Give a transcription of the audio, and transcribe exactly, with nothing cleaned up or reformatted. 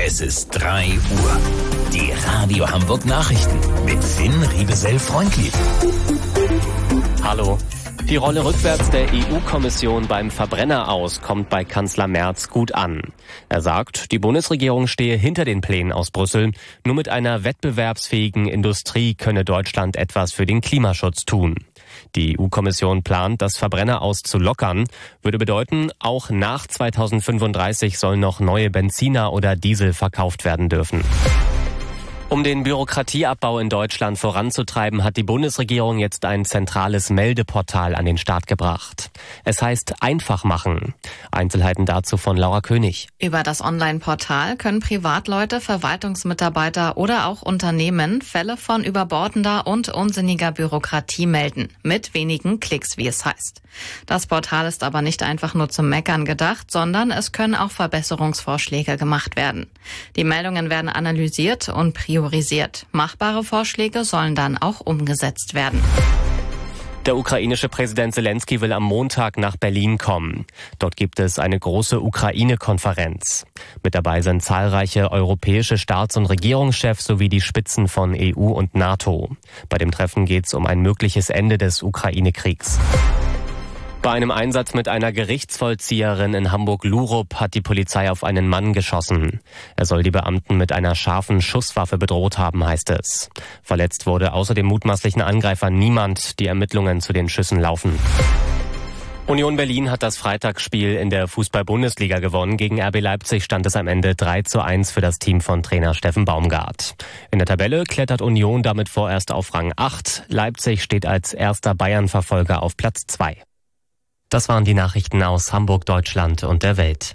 Es ist drei Uhr. Die Radio Hamburg Nachrichten mit Finn Riebesell-Freundlieb. Hallo. Die Rolle rückwärts der E U-Kommission beim Verbrenner aus kommt bei Kanzler Merz gut an. Er sagt, die Bundesregierung stehe hinter den Plänen aus Brüssel. Nur mit einer wettbewerbsfähigen Industrie könne Deutschland etwas für den Klimaschutz tun. Die E U-Kommission plant, das Verbrenner aus zu lockern. Würde bedeuten, auch nach zweitausendfünfunddreißig sollen noch neue Benziner oder Diesel verkauft werden dürfen. Um den Bürokratieabbau in Deutschland voranzutreiben, hat die Bundesregierung jetzt ein zentrales Meldeportal an den Start gebracht. Es heißt Einfach machen. Einzelheiten dazu von Laura König. Über das Online-Portal können Privatleute, Verwaltungsmitarbeiter oder auch Unternehmen Fälle von überbordender und unsinniger Bürokratie melden. Mit wenigen Klicks, wie es heißt. Das Portal ist aber nicht einfach nur zum Meckern gedacht, sondern es können auch Verbesserungsvorschläge gemacht werden. Die Meldungen werden analysiert und priorisiert. Machbare Vorschläge sollen dann auch umgesetzt werden. Der ukrainische Präsident Zelensky will am Montag nach Berlin kommen. Dort gibt es eine große Ukraine-Konferenz. Mit dabei sind zahlreiche europäische Staats- und Regierungschefs sowie die Spitzen von E U und NATO. Bei dem Treffen geht es um ein mögliches Ende des Ukraine-Kriegs. Bei einem Einsatz mit einer Gerichtsvollzieherin in Hamburg-Lurup hat die Polizei auf einen Mann geschossen. Er soll die Beamten mit einer scharfen Schusswaffe bedroht haben, heißt es. Verletzt wurde außer dem mutmaßlichen Angreifer niemand. Die Ermittlungen zu den Schüssen laufen. Union Berlin hat das Freitagsspiel in der Fußball-Bundesliga gewonnen. Gegen R B Leipzig stand es am Ende drei zu eins für das Team von Trainer Steffen Baumgart. In der Tabelle klettert Union damit vorerst auf Rang acht. Leipzig steht als erster Bayern-Verfolger auf Platz zwei. Das waren die Nachrichten aus Hamburg, Deutschland und der Welt.